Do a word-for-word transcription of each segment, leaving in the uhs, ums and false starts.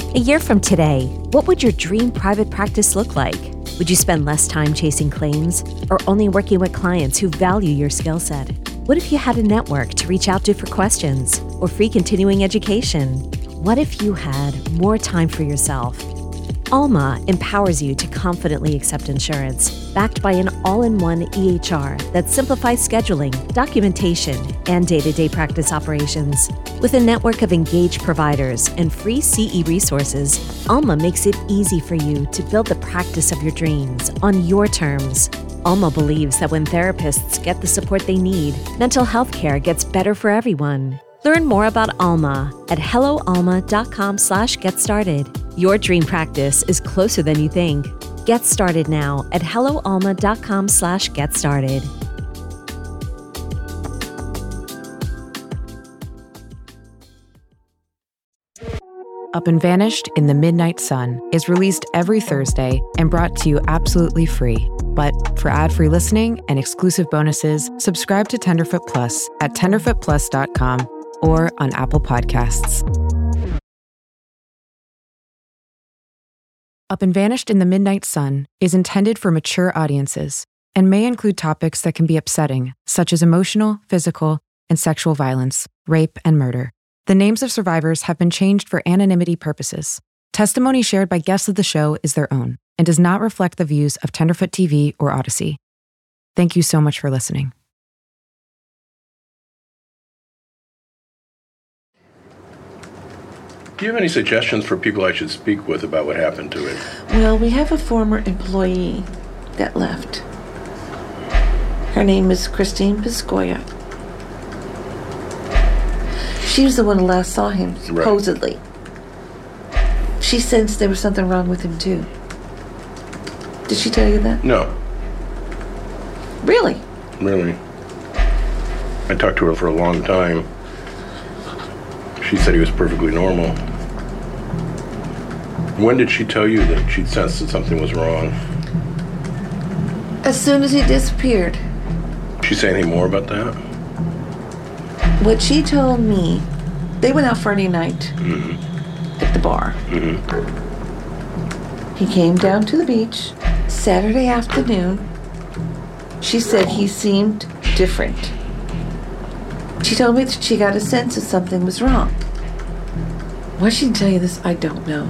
A year from today, what would your dream private practice look like? Would you spend less time chasing claims or only working with clients who value your skill set? What if you had a network to reach out to for questions or free continuing education? What if you had more time for yourself? Alma empowers you to confidently accept insurance, backed by an all-in-one E H R that simplifies scheduling, documentation, and day-to-day practice operations. With a network of engaged providers and free C E resources, Alma makes it easy for you to build the practice of your dreams on your terms. Alma believes that when therapists get the support they need, mental health care gets better for everyone. Learn more about Alma at hello alma dot com slash get started. Your dream practice is closer than you think. Get started now at hello alma dot com slash get started. Up and Vanished in the Midnight Sun is released every Thursday and brought to you absolutely free. But for ad-free listening and exclusive bonuses, subscribe to Tenderfoot Plus at tenderfoot plus dot com or on Apple Podcasts. Up and Vanished in the Midnight Sun is intended for mature audiences and may include topics that can be upsetting, such as emotional, physical, and sexual violence, rape, and murder. The names of survivors have been changed for anonymity purposes. Testimony shared by guests of the show is their own and does not reflect the views of Tenderfoot T V or Odyssey. Thank you so much for listening. Do you have any suggestions for people I should speak with about what happened to it? Well, we have a former employee that left. Her name is Christine Piscoya. She was the one who last saw him, supposedly. Right. She sensed there was something wrong with him, too. Did she tell you that? No. Really? Really. I talked to her for a long time. She said he was perfectly normal. When did she tell you that she'd sensed that something was wrong? As soon as he disappeared. Did she say anything more about that? What she told me, they went out Friday night mm-hmm. at the bar. Mm-hmm. He came down to the beach Saturday afternoon. She said he seemed different. She told me that she got a sense that something was wrong. Why she didn't tell you this, I don't know.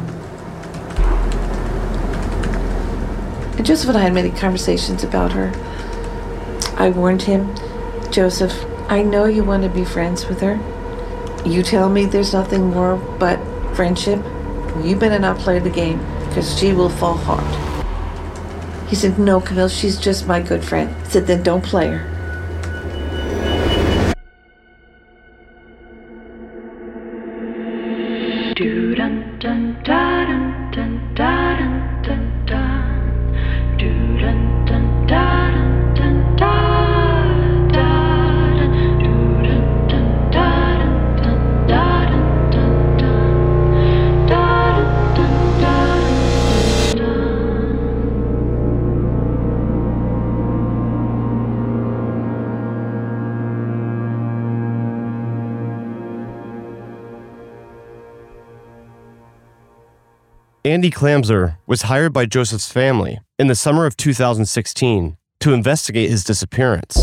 And Joseph and I had many conversations about her. I warned him, Joseph, I know you want to be friends with her. You tell me there's nothing more but friendship. You better not play the game, because she will fall hard. He said, no, Camille, she's just my good friend. I said, then don't play her. Andy Klamser was hired by Joseph's family in the summer of two thousand sixteen to investigate his disappearance.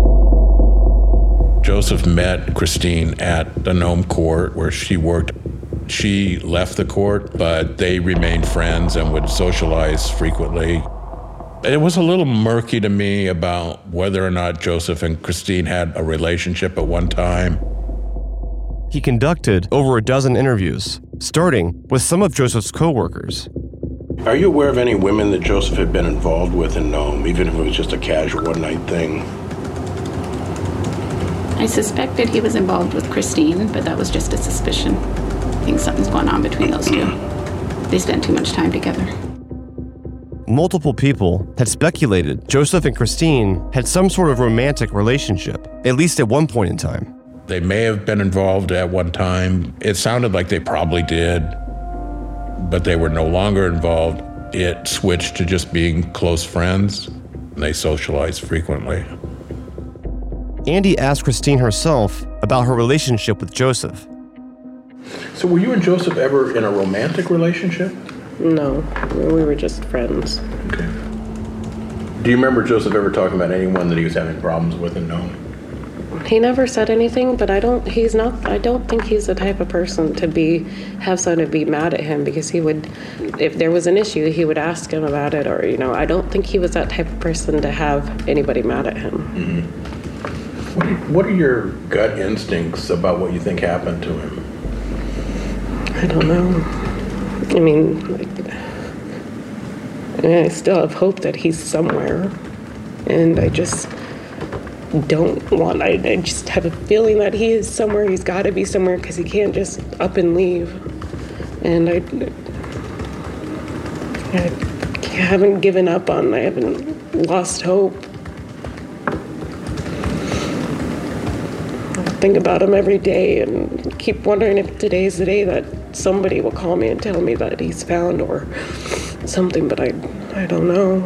Joseph met Christine at the Nome court where she worked. She left the court, but they remained friends and would socialize frequently. It was a little murky to me about whether or not Joseph and Christine had a relationship at one time. He conducted over a dozen interviews, starting with some of Joseph's co-workers. Are you aware of any women that Joseph had been involved with in Nome, even if it was just a casual one-night thing? I suspected he was involved with Christine, but that was just a suspicion. I think something's going on between those two. They spent too much time together. Multiple people had speculated Joseph and Christine had some sort of romantic relationship, at least at one point in time. They may have been involved at one time. It sounded like they probably did, but they were no longer involved. It switched to just being close friends, and they socialized frequently. Andy asked Christine herself about her relationship with Joseph. So were you and Joseph ever in a romantic relationship? No, we were just friends. Okay. Do you remember Joseph ever talking about anyone that he was having problems with in Nome? He never said anything, but I don't, he's not, I don't think he's the type of person to be, have someone to be mad at him, because he would, if there was an issue, he would ask him about it, or, you know, I don't think he was that type of person to have anybody mad at him. Mm-hmm. What are, what are your gut instincts about what you think happened to him? I don't know. I mean, like, I still have hope that he's somewhere, and I just don't want, I, I just have a feeling that he is somewhere. He's got to be somewhere, because he can't just up and leave. And I, I haven't given up on, I haven't lost hope. I think about him every day and keep wondering if today's the day that somebody will call me and tell me that he's found or something, but I, I don't know.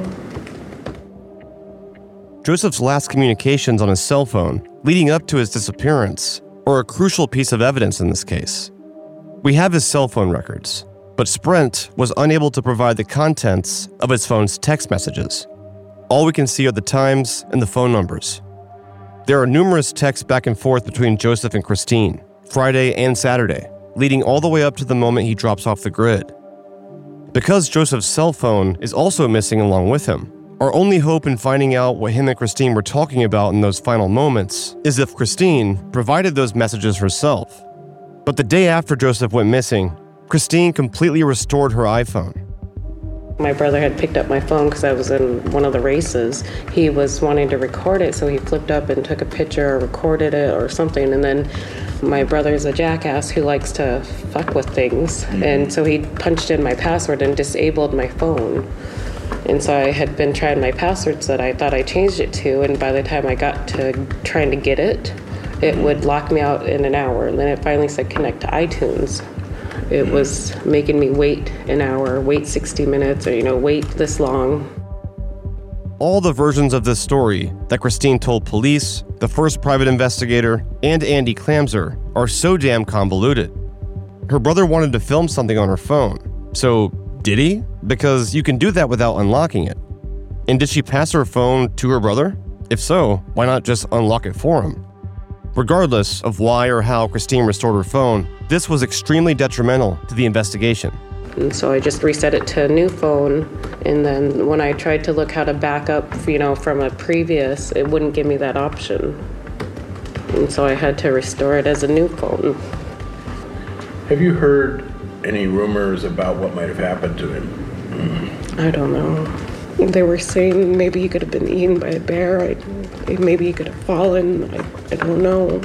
Joseph's last communications on his cell phone leading up to his disappearance are a crucial piece of evidence in this case. We have his cell phone records, but Sprint was unable to provide the contents of his phone's text messages. All we can see are the times and the phone numbers. There are numerous texts back and forth between Joseph and Christine, Friday and Saturday, leading all the way up to the moment he drops off the grid. Because Joseph's cell phone is also missing along with him, our only hope in finding out what him and Christine were talking about in those final moments is if Christine provided those messages herself. But the day after Joseph went missing, Christine completely restored her iPhone. My brother had picked up my phone because I was in one of the races. He was wanting to record it, so he flipped up and took a picture or recorded it or something. And then my brother's a jackass who likes to fuck with things. Mm-hmm. And so he punched in my password and disabled my phone. And so I had been trying my passwords that I thought I changed it to, and by the time I got to trying to get it, it would lock me out in an hour. And then it finally said connect to iTunes. It was making me wait an hour, wait sixty minutes, or, you know, wait this long. All the versions of this story that Christine told police, the first private investigator, and Andy Clamser are so damn convoluted. Her brother wanted to film something on her phone, so did he? Because you can do that without unlocking it. And did she pass her phone to her brother? If so, why not just unlock it for him? Regardless of why or how Christine restored her phone, this was extremely detrimental to the investigation. And so I just reset it to a new phone, and then when I tried to look how to back up, you know, from a previous, it wouldn't give me that option. And so I had to restore it as a new phone. Have you heard any rumors about what might have happened to him? I don't know. They were saying maybe he could have been eaten by a bear. I, maybe he could have fallen. I, I don't know.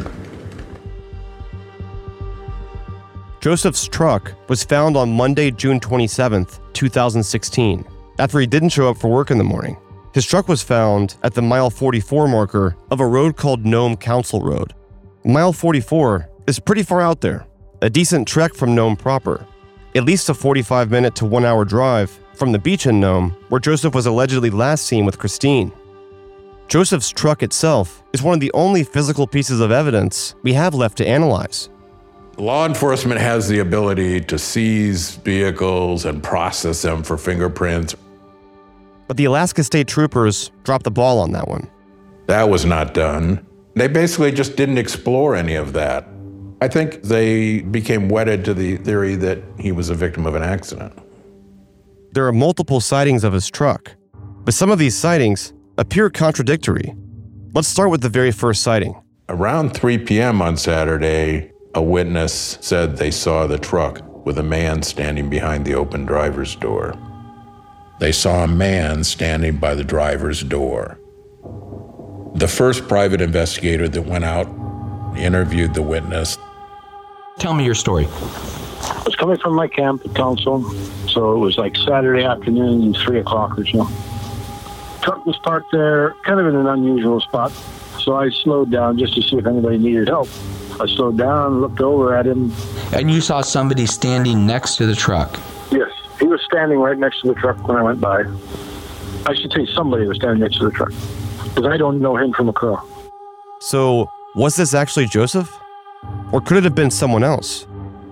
Joseph's truck was found on Monday, June twenty-seventh, two thousand sixteen, after he didn't show up for work in the morning. His truck was found at the mile forty-four marker of a road called Nome Council Road. Mile forty-four is pretty far out there, a decent trek from Nome proper, at least a forty-five minute to one hour drive from the beach in Nome, where Joseph was allegedly last seen with Christine. Joseph's truck itself is one of the only physical pieces of evidence we have left to analyze. Law enforcement has the ability to seize vehicles and process them for fingerprints. But the Alaska State Troopers dropped the ball on that one. That was not done. They basically just didn't explore any of that. I think they became wedded to the theory that he was a victim of an accident. There are multiple sightings of his truck, but some of these sightings appear contradictory. Let's start with the very first sighting. Around three p.m. on Saturday, a witness said they saw the truck with a man standing behind the open driver's door. They saw a man standing by the driver's door. The first private investigator that went out interviewed the witness. Tell me your story. I was coming from my camp at Council, so it was like Saturday afternoon, three o'clock or so. Truck was parked there, kind of in an unusual spot, so I slowed down just to see if anybody needed help. I slowed down, looked over at him. And you saw somebody standing next to the truck? Yes, he was standing right next to the truck when I went by. I should say somebody was standing next to the truck, because I don't know him from a crow. So, was this actually Joseph? Or could it have been someone else?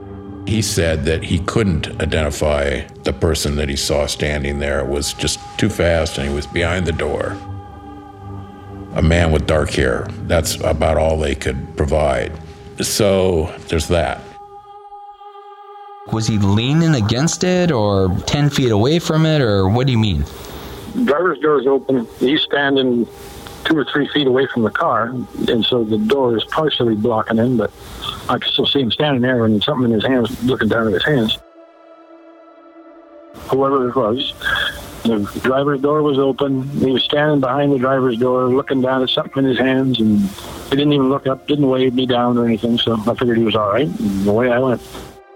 He said that he couldn't identify the person that he saw standing there. It was just too fast, and he was behind the door. A man with dark hair. That's about all they could provide. So there's that. Was he leaning against it or ten feet away from it, or what do you mean? Driver's door is open. He's standing two or three feet away from the car, and so the door is partially blocking him, but I can still see him standing there and something in his hands, looking down at his hands. Whoever it was, the driver's door was open. He was standing behind the driver's door, looking down at something in his hands, and he didn't even look up, didn't wave me down or anything, so I figured he was all right, and away I went.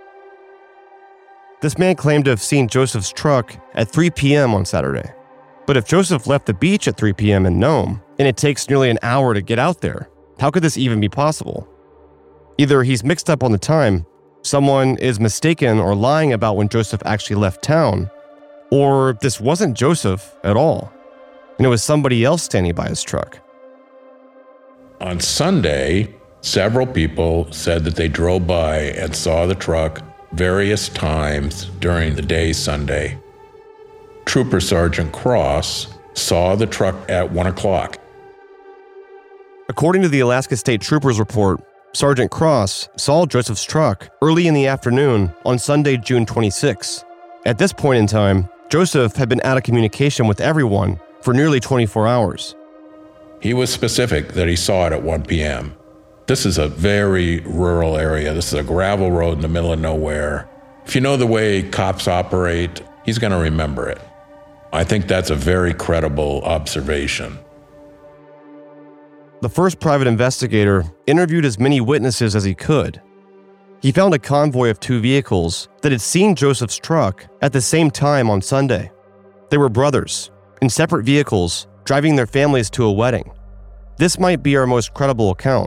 This man claimed to have seen Joseph's truck at three p.m. on Saturday. But if Joseph left the beach at three p.m. in Nome, and it takes nearly an hour to get out there, how could this even be possible? Either he's mixed up on the time, someone is mistaken or lying about when Joseph actually left town, or this wasn't Joseph at all, and it was somebody else standing by his truck. On Sunday, several people said that they drove by and saw the truck various times during the day Sunday. Trooper Sergeant Cross saw the truck at one o'clock. According to the Alaska State Troopers report, Sergeant Cross saw Joseph's truck early in the afternoon on Sunday, June twenty-sixth. At this point in time, Joseph had been out of communication with everyone for nearly twenty-four hours. He was specific that he saw it at one p.m. This is a very rural area. This is a gravel road in the middle of nowhere. If you know the way cops operate, he's going to remember it. I think that's a very credible observation. The first private investigator interviewed as many witnesses as he could. He found a convoy of two vehicles that had seen Joseph's truck at the same time on Sunday. They were brothers, in separate vehicles, driving their families to a wedding. This might be our most credible account.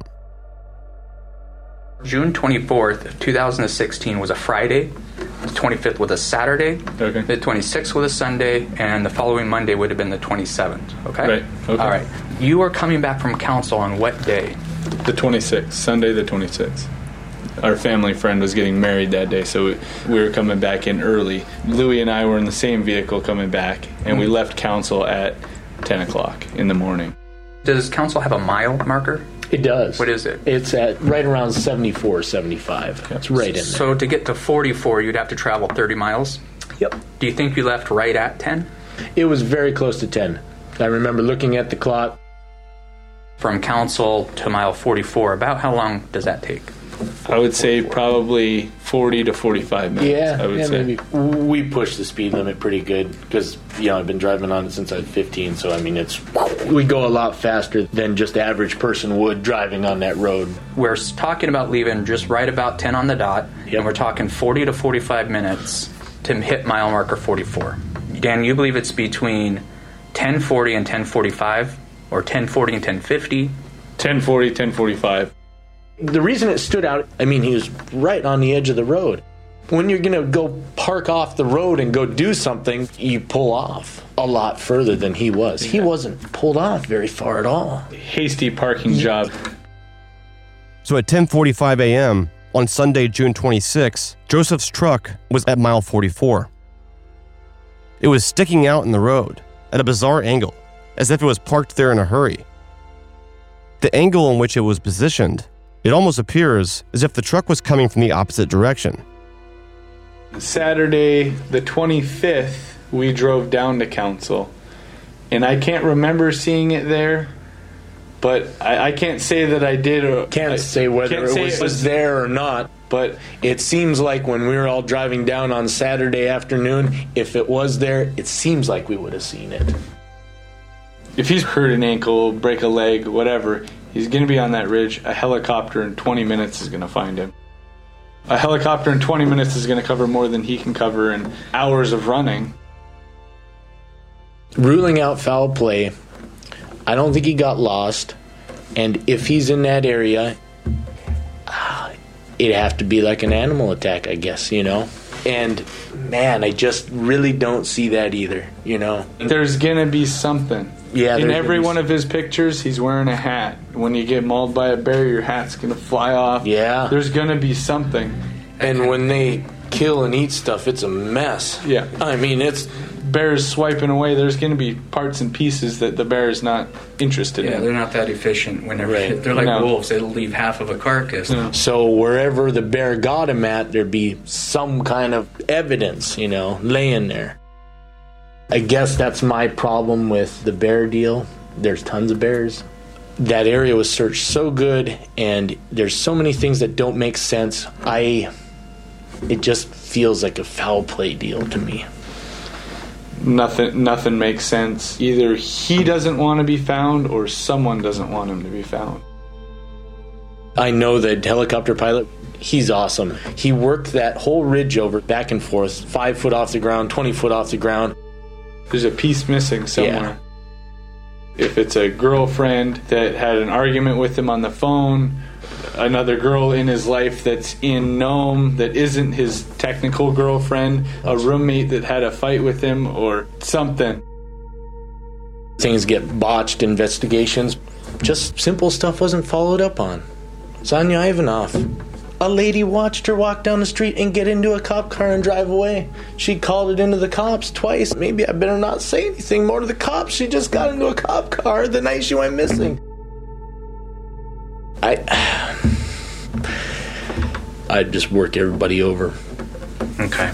June twenty-fourth, two thousand sixteen was a Friday, the twenty-fifth was a Saturday, okay. The twenty-sixth was a Sunday, and the following Monday would have been the twenty-seventh, okay? Right, okay. All right. You were coming back from council on what day? The twenty-sixth, Sunday the twenty-sixth. Our family friend was getting married that day, so we, we were coming back in early. Louie and I were in the same vehicle coming back, and mm-hmm. we left council at ten o'clock in the morning. Does council have a mile marker? It does. What is it? It's at right around seventy-four, seventy-five. It's right in there. So to get to forty-four, you'd have to travel thirty miles? Yep. Do you think you left right at ten? It was very close to ten. I remember looking at the clock. From council to mile forty-four, about how long does that take? I would say probably forty to forty-five minutes. Yeah, I would yeah, say. maybe. We push the speed limit pretty good because, you know, I've been driving on it since I was fifteen, so I mean, it's we go a lot faster than just the average person would driving on that road. We're talking about leaving just right about ten on the dot, yep. And we're talking forty to forty-five minutes to hit mile marker forty-four. Dan, you believe it's between ten forty and ten forty-five, or ten forty and ten fifty? ten forty, ten forty-five. The reason it stood out, I mean, he was right on the edge of the road. When you're going to go park off the road and go do something, you pull off a lot further than he was. Yeah. He wasn't pulled off very far at all. Hasty parking job. So at ten forty-five a.m. on Sunday, June twenty-sixth, Joseph's truck was at mile forty-four. It was sticking out in the road at a bizarre angle, as if it was parked there in a hurry. The angle in which it was positioned, it almost appears as if the truck was coming from the opposite direction. Saturday, the twenty-fifth, we drove down to council. And I can't remember seeing it there, but I, I can't say that I did. Or can't I, say whether can't it, say was, it was there or not, but it seems like when we were all driving down on Saturday afternoon, if it was there, it seems like we would have seen it. If he's hurt an ankle, break a leg, whatever, he's going to be on that ridge. A helicopter in twenty minutes is going to find him. A helicopter in twenty minutes is going to cover more than he can cover in hours of running. Ruling out foul play, I don't think he got lost. And if he's in that area, uh, it'd have to be like an animal attack, I guess, you know? And, man, I just really don't see that either, you know? There's going to be something. Yeah, in every one of his pictures, he's wearing a hat. When you get mauled by a bear, your hat's going to fly off. Yeah. There's going to be something. And when they kill and eat stuff, it's a mess. Yeah. I mean, it's... Bear's swiping away. There's going to be parts and pieces that the bear is not interested yeah, in. Yeah, they're not that efficient. Whenever right. They're like no. wolves. They'll leave half of a carcass. Yeah. So wherever the bear got him at, there'd be some kind of evidence, you know, laying there. I guess that's my problem with the bear deal. There's tons of bears. That area was searched so good, and there's so many things that don't make sense. I, it just feels like a foul play deal to me. Nothing, nothing makes sense. Either he doesn't want to be found, or someone doesn't want him to be found. I know the helicopter pilot. He's awesome. He worked that whole ridge over, back and forth, five foot off the ground, twenty foot off the ground. There's a piece missing somewhere. Yeah. If it's a girlfriend that had an argument with him on the phone, another girl in his life that's in Nome that isn't his technical girlfriend, a roommate that had a fight with him, or something. Things get botched, investigations. Just simple stuff wasn't followed up on. Sonia Ivanov. A lady watched her walk down the street and get into a cop car and drive away. She called it into the cops twice. Maybe I better not say anything more to the cops. She just got into a cop car the night she went missing. I... I'd just work everybody over. Okay.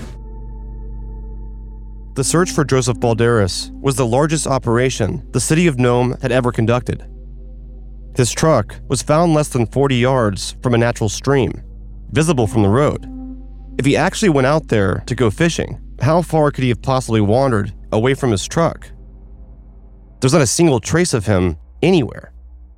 The search for Joseph Balderas was the largest operation the city of Nome had ever conducted. His truck was found less than forty yards from a natural stream, visible from the road. If he actually went out there to go fishing, how far could he have possibly wandered away from his truck? There's not a single trace of him anywhere.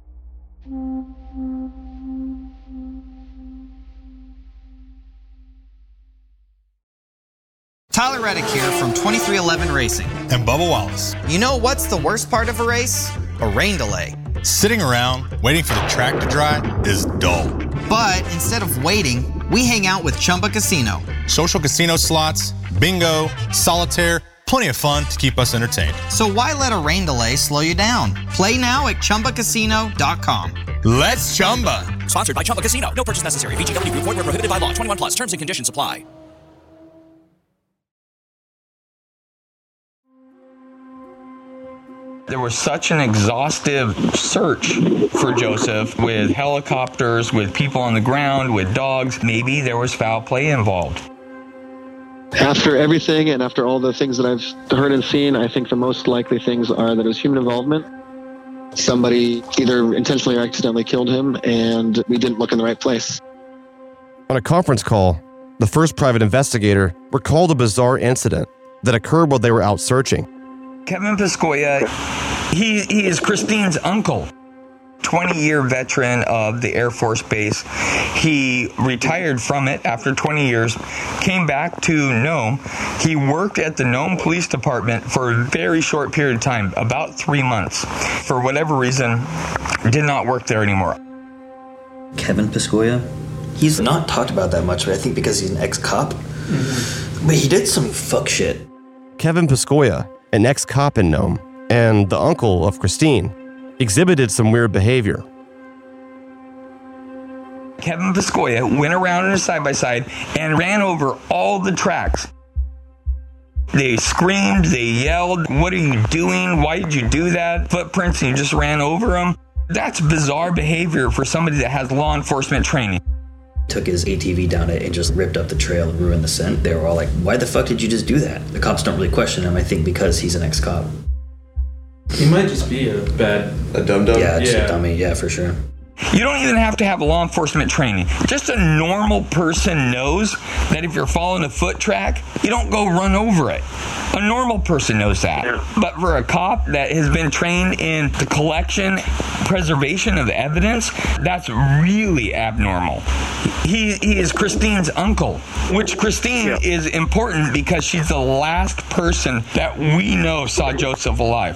Tyler Reddick here from twenty-three eleven Racing. And Bubba Wallace. You know what's the worst part of a race? A rain delay. Sitting around waiting for the track to dry is dull. But instead of waiting, we hang out with Chumba Casino. Social casino slots, bingo, solitaire, plenty of fun to keep us entertained. So why let a rain delay slow you down? Play now at Chumba Casino dot com. Let's Chumba. Sponsored by Chumba Casino. No purchase necessary. V G W Group. Void where prohibited by law. twenty-one plus. Terms and conditions apply. There was such an exhaustive search for Joseph with helicopters, with people on the ground, with dogs. Maybe there was foul play involved. After everything and after all the things that I've heard and seen, I think the most likely things are that it was human involvement. Somebody either intentionally or accidentally killed him, and we didn't look in the right place. On a conference call, the first private investigator recalled a bizarre incident that occurred while they were out searching. Kevin Piscoya, he, he is Christine's uncle, twenty-year veteran of the Air Force Base. He retired from it after twenty years, came back to Nome. He worked at the Nome Police Department for a very short period of time, about three months. For whatever reason, did not work there anymore. Kevin Piscoya, he's not talked about that much, but I think because he's an ex-cop. Mm-hmm. But he did some fuck shit. Kevin Piscoya, an ex-cop in Nome, and the uncle of Christine, exhibited some weird behavior. Kevin Piscoya went around in a side-by-side and ran over all the tracks. They screamed, they yelled, "What are you doing? Why did you do that?" Footprints, and you just ran over them. That's bizarre behavior for somebody that has law enforcement training. Took his A T V down it and just ripped up the trail and ruined the scent. They were all like, "Why the fuck did you just do that?" The cops don't really question him, I think, because he's an ex-cop. He might just be a bad... A dum-dum? Yeah, just Yeah. a dummy, yeah, for sure. You don't even have to have law enforcement training. Just a normal person knows that if you're following a foot track, you don't go run over it. A normal person knows that. Yeah. But for a cop that has been trained in the collection, preservation of evidence, that's really abnormal. He, he is Christine's uncle, which Christine yeah. is important because she's the last person that we know saw Joseph alive.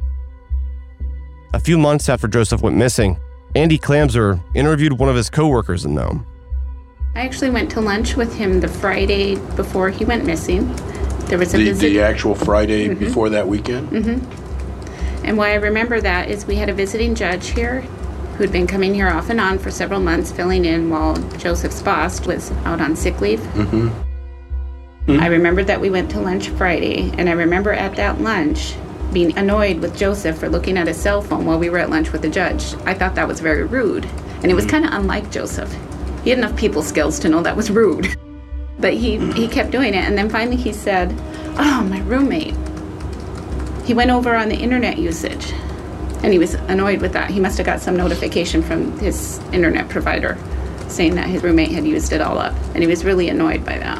A few months after Joseph went missing, Andy Klamser interviewed one of his co-workers in Nome. I actually went to lunch with him the Friday before he went missing. There was a the, visit. the actual Friday mm-hmm. before that weekend? Mm-hmm. And why I remember that is we had a visiting judge here who'd been coming here off and on for several months, filling in while Joseph's boss was out on sick leave. Mm-hmm. Mm-hmm. I remembered that we went to lunch Friday, and I remember at that lunch being annoyed with Joseph for looking at his cell phone while we were at lunch with the judge. I thought that was very rude, and it was kind of unlike Joseph. He had enough people skills to know that was rude. But he, he kept doing it, and then finally he said, "Oh, my roommate. He went over on the internet usage." And he was annoyed with that. He must have got some notification from his internet provider saying that his roommate had used it all up, and he was really annoyed by that.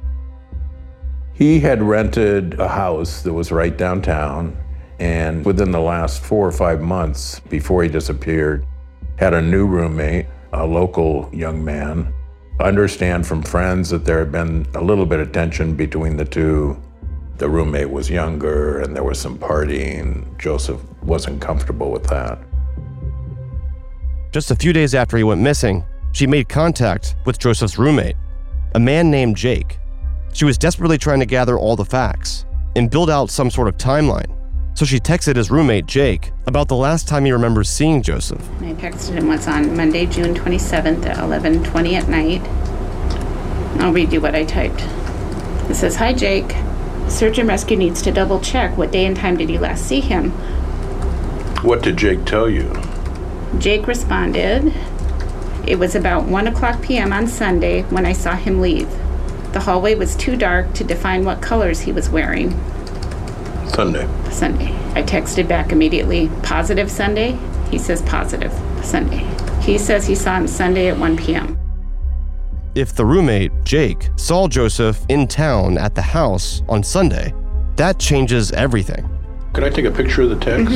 He had rented a house that was right downtown, and within the last four or five months before he disappeared, had a new roommate, a local young man. I understand from friends that there had been a little bit of tension between the two. The roommate was younger and there was some partying. Joseph wasn't comfortable with that. Just a few days after he went missing, she made contact with Joseph's roommate, a man named Jake. She was desperately trying to gather all the facts and build out some sort of timeline. So she texted his roommate, Jake, about the last time he remembers seeing Joseph. I texted him what's on Monday, June twenty-seventh at eleven twenty at night. I'll read you what I typed. It says, "Hi, Jake. Search and rescue needs to double check what day and time did you last see him." What did Jake tell you? Jake responded, "It was about one o'clock p.m. on Sunday when I saw him leave. The hallway was too dark to define what colors he was wearing." Sunday. Sunday. I texted back immediately, "Positive Sunday?" He says, "Positive Sunday." He says he saw him Sunday at one p.m. If the roommate, Jake, saw Joseph in town at the house on Sunday, that changes everything. Could I take a picture of the text?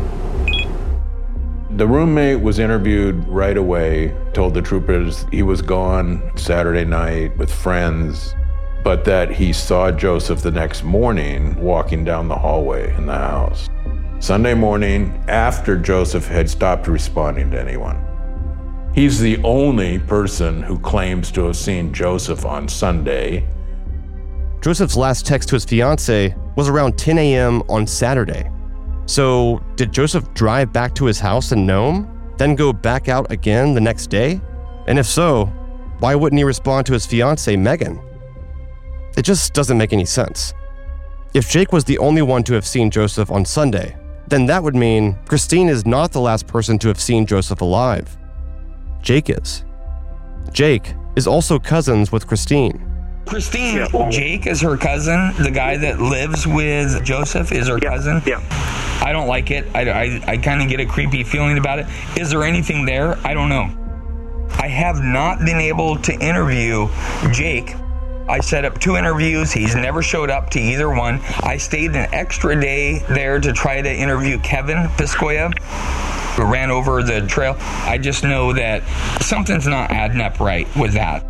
Mm-hmm. The roommate was interviewed right away, told the troopers he was gone Saturday night with friends, but that he saw Joseph the next morning walking down the hallway in the house. Sunday morning, after Joseph had stopped responding to anyone. He's the only person who claims to have seen Joseph on Sunday. Joseph's last text to his fiancée was around ten a.m. on Saturday. So, did Joseph drive back to his house in Nome, then go back out again the next day? And if so, why wouldn't he respond to his fiancée, Megan? It just doesn't make any sense. If Jake was the only one to have seen Joseph on Sunday, then that would mean Christine is not the last person to have seen Joseph alive. Jake is. Jake is also cousins with Christine. Christine, yeah. Jake is her cousin. The guy that lives with Joseph is her yeah. cousin. Yeah. I don't like it. I, I, I kind of get a creepy feeling about it. Is there anything there? I don't know. I have not been able to interview Jake. I set up two interviews. He's never showed up to either one. I stayed an extra day there to try to interview Kevin Piscoya, who ran over the trail. I just know that something's not adding up right with that.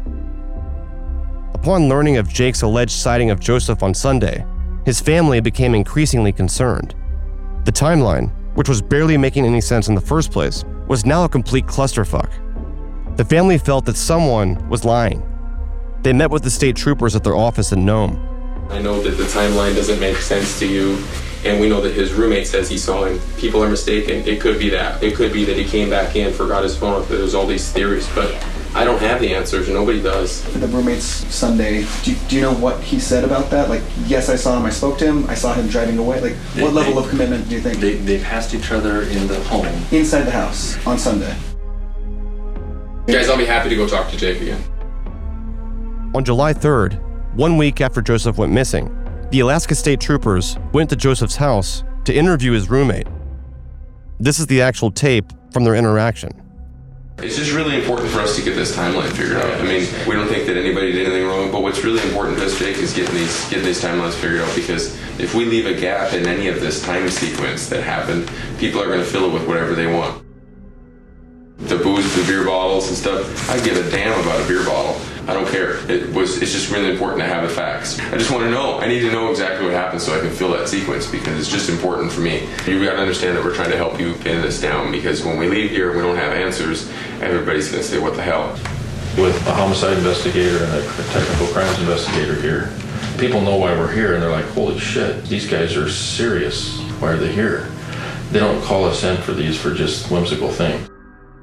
Upon learning of Jake's alleged sighting of Joseph on Sunday, his family became increasingly concerned. The timeline, which was barely making any sense in the first place, was now a complete clusterfuck. The family felt that someone was lying. They met with the state troopers at their office in Nome. I know that the timeline doesn't make sense to you, and we know that his roommate says he saw him. People are mistaken. It could be that. It could be that he came back in, forgot his phone. There's all these theories, but I don't have the answers. Nobody does. The roommate's Sunday, do you, do you know what he said about that? Like, yes, I saw him, I spoke to him, I saw him driving away. Like, they, what level they, of commitment do you think? They, they passed each other in the home. Inside the house, on Sunday. Guys, I'll be happy to go talk to Jake again. On July third, one week after Joseph went missing, the Alaska State Troopers went to Joseph's house to interview his roommate. This is the actual tape from their interaction. It's just really important for us to get this timeline figured out. I mean, we don't think that anybody did anything wrong, but what's really important to us, Jake, is getting these getting these timelines figured out, because if we leave a gap in any of this time sequence that happened, people are going to fill it with whatever they want. The booze, the beer bottles and stuff, I give a damn about a beer bottle. I don't care. It was. It's just really important to have the facts. I just want to know. I need to know exactly what happened so I can fill that sequence, because it's just important for me. You've got to understand that we're trying to help you pin this down, because when we leave here and we don't have answers, everybody's going to say, what the hell? With a homicide investigator and a technical crimes investigator here, people know why we're here, and they're like, holy shit, these guys are serious. Why are they here? They don't call us in for these for just whimsical things.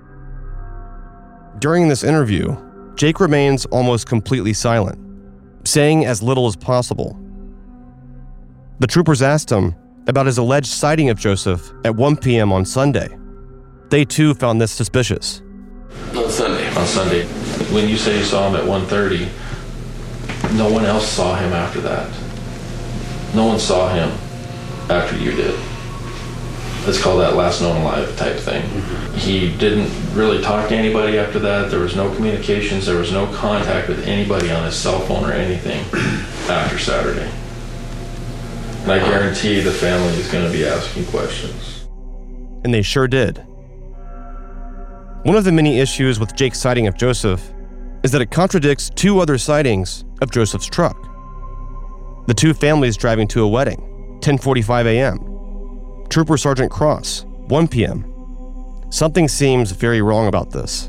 During this interview, Jake remains almost completely silent, saying as little as possible. The troopers asked him about his alleged sighting of Joseph at one p.m. on Sunday. They too found this suspicious. On Sunday. On Sunday. When you say you saw him at one thirty, no one else saw him after that. No one saw him after you did. Let's call that last known alive type thing. Mm-hmm. He didn't really talk to anybody after that. There was no communications. There was no contact with anybody on his cell phone or anything after Saturday. And I guarantee the family is going to be asking questions. And they sure did. One of the many issues with Jake's sighting of Joseph is that it contradicts two other sightings of Joseph's truck. The two families driving to a wedding, ten forty-five a.m. Trooper Sergeant Cross, one p.m. Something seems very wrong about this.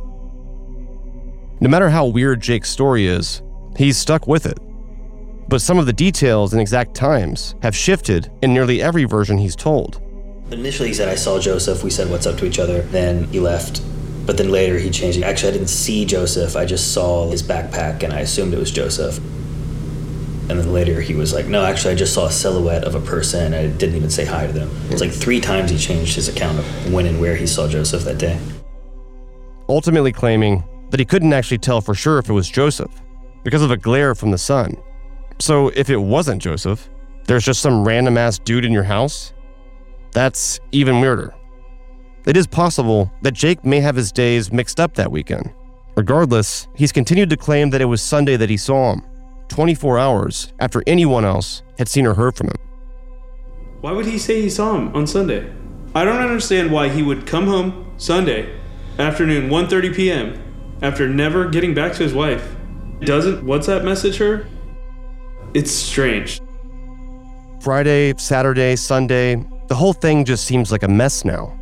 No matter how weird Jake's story is, he's stuck with it. But some of the details and exact times have shifted in nearly every version he's told. Initially he said, I saw Joseph, we said what's up to each other, then he left. But then later he changed it. Actually, I didn't see Joseph, I just saw his backpack and I assumed it was Joseph. And then later he was like, no, actually I just saw a silhouette of a person and I didn't even say hi to them. It's like three times he changed his account of when and where he saw Joseph that day. Ultimately claiming that he couldn't actually tell for sure if it was Joseph because of a glare from the sun. So if it wasn't Joseph, there's just some random ass dude in your house? That's even weirder. It is possible that Jake may have his days mixed up that weekend. Regardless, he's continued to claim that it was Sunday that he saw him, twenty-four hours after anyone else had seen or heard from him. Why would he say he saw him on Sunday? I don't understand why he would come home Sunday afternoon, one thirty p.m. after never getting back to his wife. Doesn't WhatsApp message her? It's strange. Friday, Saturday, Sunday, the whole thing just seems like a mess now.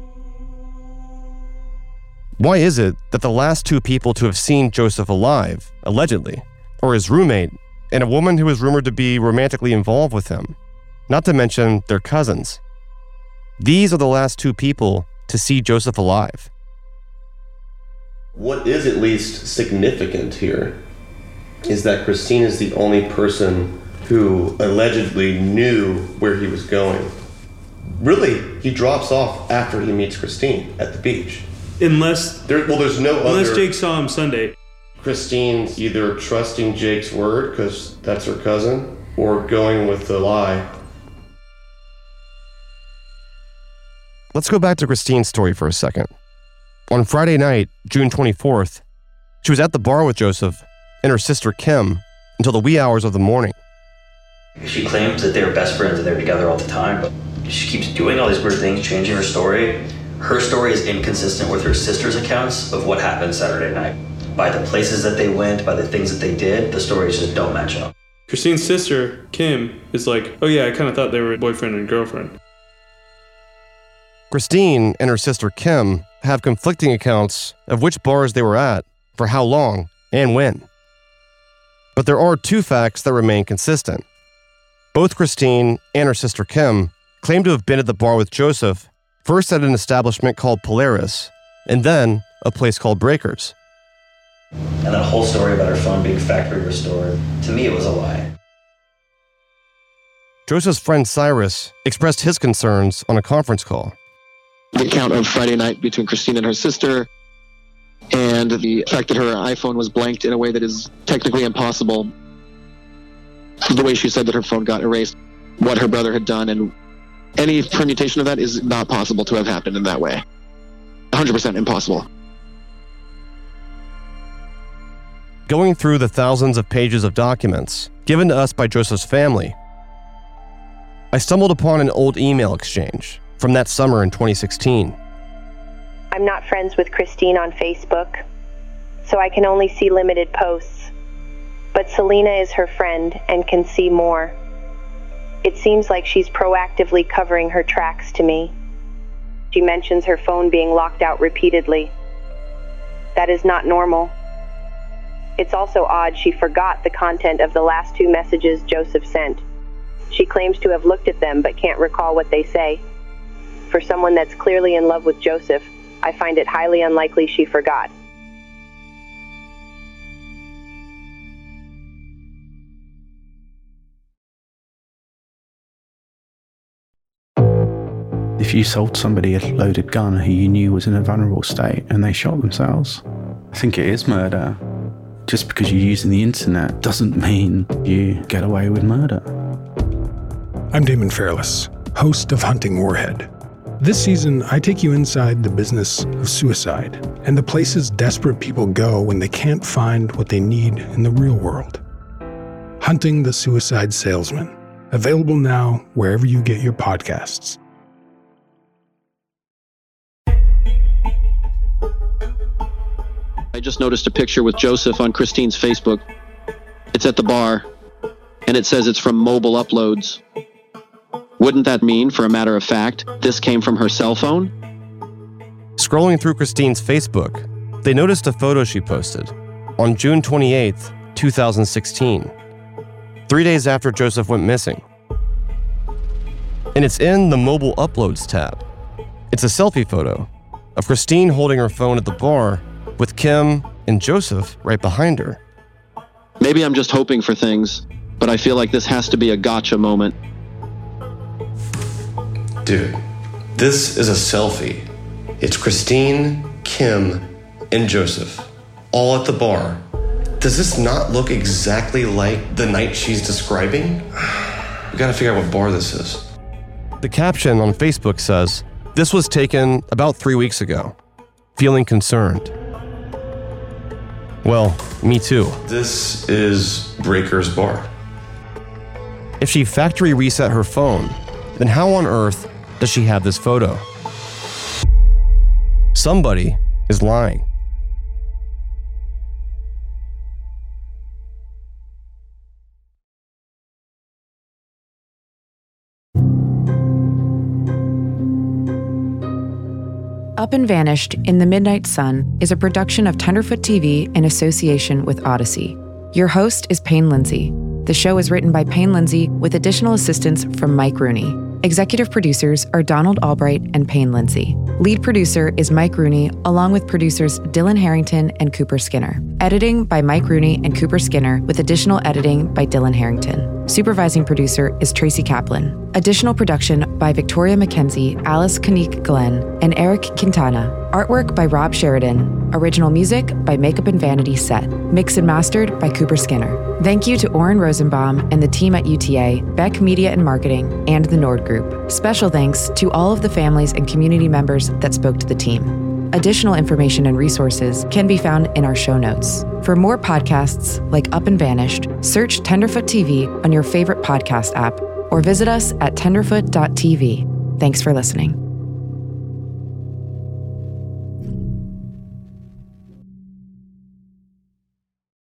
Why is it that the last two people to have seen Joseph alive, allegedly, are his roommate and a woman who is rumored to be romantically involved with him, not to mention their cousins? These are the last two people to see Joseph alive. What is at least significant here is that Christine is the only person who allegedly knew where he was going. Really, he drops off after he meets Christine at the beach. Unless there, well, there's no unless other, Jake saw him Sunday. Christine's either trusting Jake's word because that's her cousin, or going with the lie. Let's go back to Christine's story for a second. On Friday night, June twenty-fourth, she was at the bar with Joseph and her sister Kim until the wee hours of the morning. She claims that they were best friends and they're together all the time, but she keeps doing all these weird things, changing her story. Her story is inconsistent with her sister's accounts of what happened Saturday night. By the places that they went, by the things that they did, the stories just don't match up. Christine's sister, Kim, is like, oh yeah, I kind of thought they were boyfriend and girlfriend. Christine and her sister Kim have conflicting accounts of which bars they were at, for how long, and when. But there are two facts that remain consistent. Both Christine and her sister Kim claim to have been at the bar with Joseph, first at an establishment called Polaris, and then a place called Breakers. And that whole story about her phone being factory restored, to me it was a lie. Joseph's friend Cyrus expressed his concerns on a conference call. The account of Friday night between Christine and her sister, and the fact that her iPhone was blanked in a way that is technically impossible. The way she said that her phone got erased, what her brother had done, and any permutation of that is not possible to have happened in that way. one hundred percent impossible. Going through the thousands of pages of documents given to us by Joseph's family, I stumbled upon an old email exchange from that summer in twenty sixteen. I'm not friends with Christine on Facebook, so I can only see limited posts. But Selena is her friend and can see more. It seems like she's proactively covering her tracks to me. She mentions her phone being locked out repeatedly. That is not normal. It's also odd she forgot the content of the last two messages Joseph sent. She claims to have looked at them but can't recall what they say. For someone that's clearly in love with Joseph, I find it highly unlikely she forgot. If you sold somebody a loaded gun who you knew was in a vulnerable state and they shot themselves, I think it is murder. Just because you're using the internet doesn't mean you get away with murder. I'm Damon Fairless, host of Hunting Warhead. This season, I take you inside the business of suicide and the places desperate people go when they can't find what they need in the real world. Hunting the Suicide Salesman, available now wherever you get your podcasts. I just noticed a picture with Joseph on Christine's Facebook. It's at the bar, and it says it's from Mobile Uploads. Wouldn't that mean, for a matter of fact, this came from her cell phone? Scrolling through Christine's Facebook, they noticed a photo she posted on June twenty-eighth, twenty sixteen, three days after Joseph went missing. And it's in the Mobile Uploads tab. It's a selfie photo of Christine holding her phone at the bar with Kim and Joseph right behind her. Maybe I'm just hoping for things, but I feel like this has to be a gotcha moment. Dude, this is a selfie. It's Christine, Kim, and Joseph, all at the bar. Does this not look exactly like the night she's describing? We gotta figure out what bar this is. The caption on Facebook says, "This was taken about three weeks ago. Feeling concerned." Well, me too. This is Breaker's bar. If she factory reset her phone, then how on earth does she have this photo? Somebody is lying. Up and Vanished in the Midnight Sun is a production of Tenderfoot T V in association with Odyssey. Your host is Payne Lindsay. The show is written by Payne Lindsay with additional assistance from Mike Rooney. Executive producers are Donald Albright and Payne Lindsay. Lead producer is Mike Rooney, along with producers Dylan Harrington and Cooper Skinner. Editing by Mike Rooney and Cooper Skinner, with additional editing by Dylan Harrington. Supervising producer is Tracy Kaplan. Additional production by Victoria McKenzie, Alice Kanique Glenn, and Eric Quintana. Artwork by Rob Sheridan. Original music by Makeup and Vanity Set. Mixed and mastered by Cooper Skinner. Thank you to Oren Rosenbaum and the team at U T A, Beck Media and Marketing, and the Nord Group. Special thanks to all of the families and community members that spoke to the team. Additional information and resources can be found in our show notes. For more podcasts like Up and Vanished, search Tenderfoot T V on your favorite podcast app or visit us at tenderfoot dot t v. Thanks for listening.